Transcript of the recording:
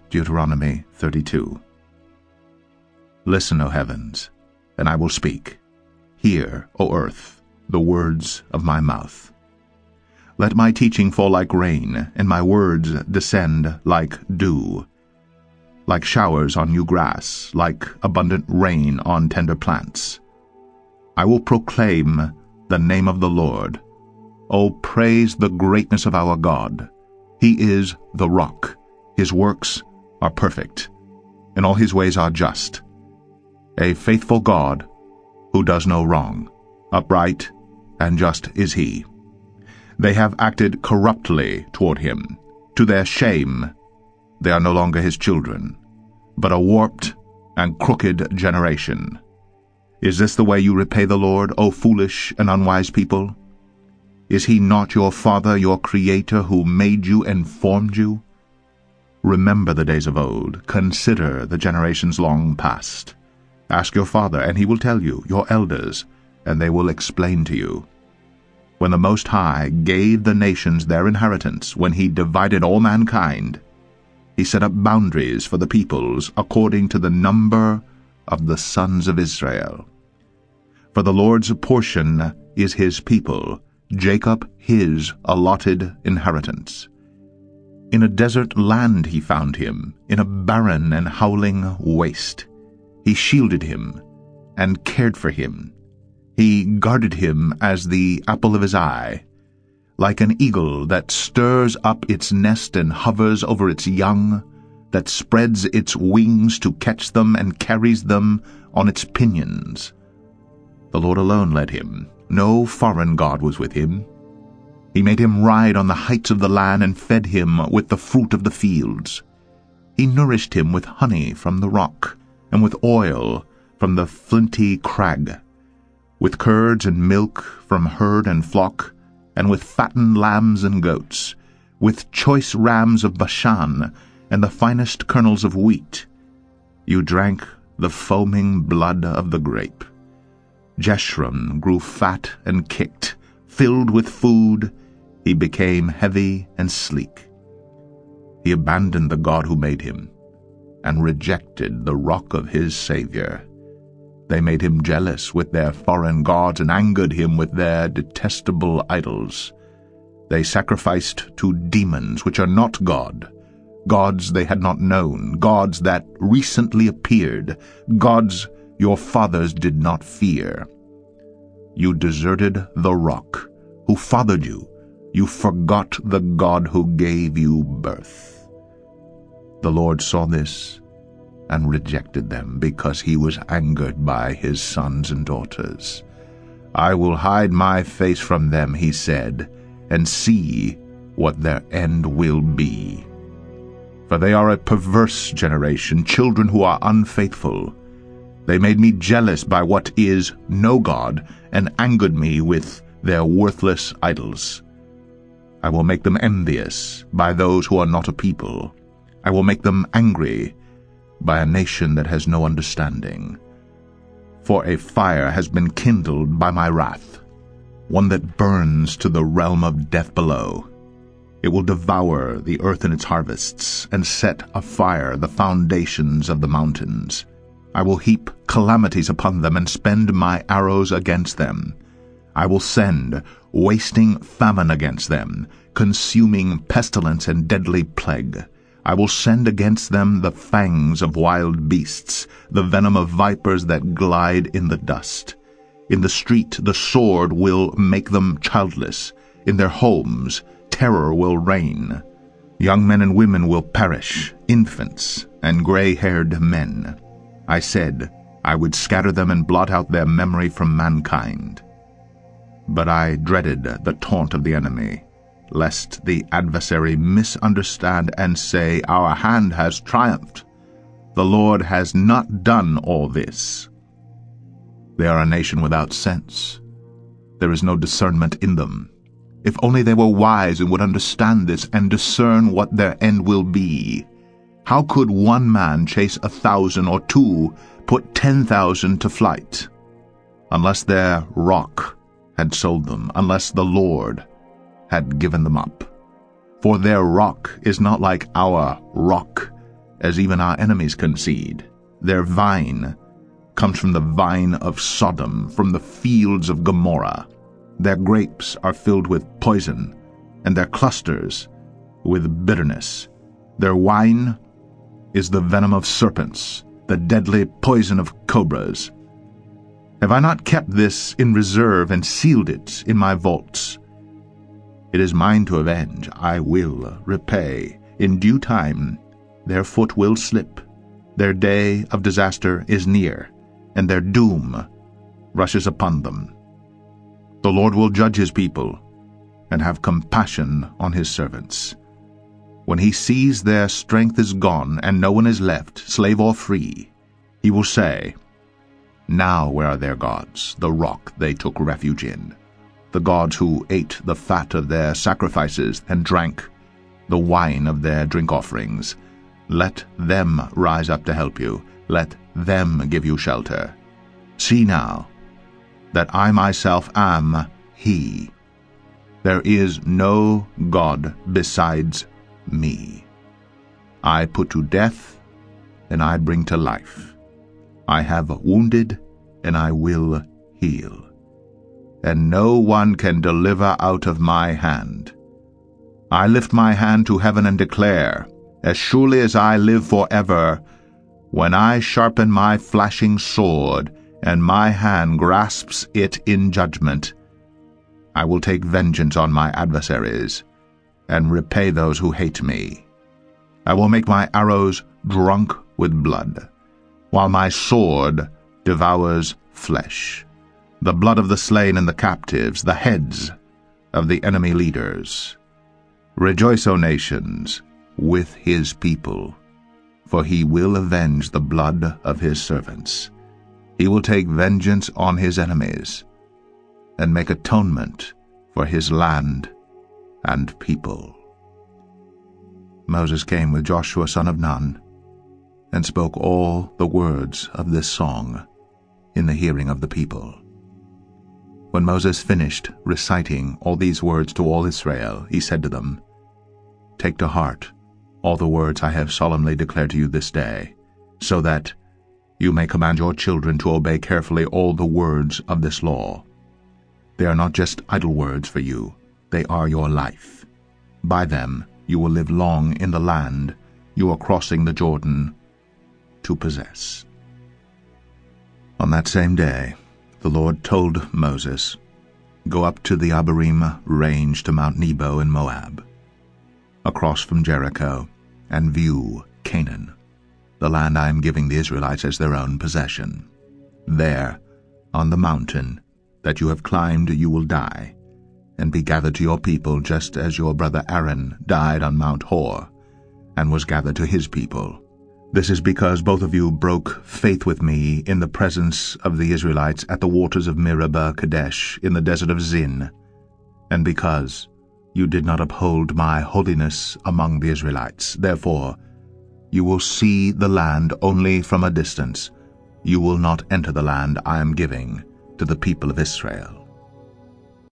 Deuteronomy 32. Listen, O heavens, and I will speak. Hear, O earth, the words of my mouth. Let my teaching fall like rain, and my words descend like dew, like showers on new grass, like abundant rain on tender plants. I will proclaim the name of the Lord. O praise the greatness of our God. He is the rock. His works are perfect, and all his ways are just. A faithful God who does no wrong. Upright and just is he. They have acted corruptly toward him. To their shame, they are no longer his children, but a warped and crooked generation. Is this the way you repay the Lord, O foolish and unwise people? Is he not your Father, your Creator, who made you and formed you? Remember the days of old. Consider the generations long past. Ask your father, and he will tell you, your elders, and they will explain to you. When the Most High gave the nations their inheritance, when he divided all mankind, he set up boundaries for the peoples according to the number of the sons of Israel. For the Lord's portion is his people, Jacob his allotted inheritance. In a desert land he found him, in a barren and howling waste. He shielded him and cared for him. He guarded him as the apple of his eye. Like an eagle that stirs up its nest and hovers over its young, that spreads its wings to catch them and carries them on its pinions. The Lord alone led him. No foreign god was with him. He made him ride on the heights of the land and fed him with the fruit of the fields. He nourished him with honey from the rock, and with oil from the flinty crag, with curds and milk from herd and flock, and with fattened lambs and goats, with choice rams of Bashan, and the finest kernels of wheat. You drank the foaming blood of the grape. Jeshurun grew fat and kicked. Filled with food, he became heavy and sleek. He abandoned the God who made him, and rejected the rock of his Savior. They made him jealous with their foreign gods, and angered him with their detestable idols. They sacrificed to demons which are not God, gods they had not known, gods that recently appeared, gods your fathers did not fear. You deserted the rock who fathered you. You forgot the God who gave you birth. The Lord saw this and rejected them, because he was angered by his sons and daughters. I will hide my face from them, he said, and see what their end will be. For they are a perverse generation, children who are unfaithful. They made me jealous by what is no God, and angered me with their worthless idols. I will make them envious by those who are not a people. I will make them angry by a nation that has no understanding. For a fire has been kindled by my wrath, one that burns to the realm of death below. It will devour the earth and its harvests, and set afire the foundations of the mountains. I will heap calamities upon them, and spend my arrows against them. I will send wasting famine against them, consuming pestilence and deadly plague. I will send against them the fangs of wild beasts, the venom of vipers that glide in the dust. In the street the sword will make them childless. In their homes terror will reign. Young men and women will perish, infants and gray-haired men. I said I would scatter them and blot out their memory from mankind. But I dreaded the taunt of the enemy, lest the adversary misunderstand and say, our hand has triumphed. The Lord has not done all this. They are a nation without sense. There is no discernment in them. If only they were wise and would understand this and discern what their end will be. How could one man chase 1,000, or two put 10,000 to flight? Unless their rock had sold them, unless the Lord had given them up. For their rock is not like our rock, as even our enemies concede. Their vine comes from the vine of Sodom, from the fields of Gomorrah. Their grapes are filled with poison, and their clusters with bitterness. Their wine is the venom of serpents, the deadly poison of cobras. Have I not kept this in reserve and sealed it in my vaults? It is mine to avenge. I will repay. In due time their foot will slip. Their day of disaster is near, and their doom rushes upon them. The Lord will judge his people and have compassion on his servants. When he sees their strength is gone and no one is left, slave or free, he will say, "Now where are their gods, the rock they took refuge in, the gods who ate the fat of their sacrifices and drank the wine of their drink offerings? Let them rise up to help you. Let them give you shelter. See now that I myself am he. There is no God besides me. I put to death, and I bring to life. I have wounded, and I will heal. And no one can deliver out of my hand. I lift my hand to heaven and declare, as surely as I live forever, when I sharpen my flashing sword, and my hand grasps it in judgment, I will take vengeance on my adversaries, and repay those who hate me. I will make my arrows drunk with blood, while my sword devours flesh, the blood of the slain and the captives, the heads of the enemy leaders. Rejoice, O nations, with his people, for he will avenge the blood of his servants. He will take vengeance on his enemies, and make atonement for his land and people." Moses came with Joshua son of Nun, and spoke all the words of this song in the hearing of the people. When Moses finished reciting all these words to all Israel, he said to them, "Take to heart all the words I have solemnly declared to you this day, so that you may command your children to obey carefully all the words of this law. They are not just idle words for you, they are your life. By them you will live long in the land you are crossing the Jordan to possess." On that same day, the Lord told Moses, "Go up to the Abarim range to Mount Nebo in Moab, across from Jericho, and view Canaan, the land I am giving the Israelites as their own possession. There, on the mountain that you have climbed, you will die, and be gathered to your people, just as your brother Aaron died on Mount Hor, and was gathered to his people. This is because both of you broke faith with me in the presence of the Israelites at the waters of Meribah Kadesh in the desert of Zin, and because you did not uphold my holiness among the Israelites. Therefore you will see the land only from a distance. You will not enter the land I am giving to the people of Israel."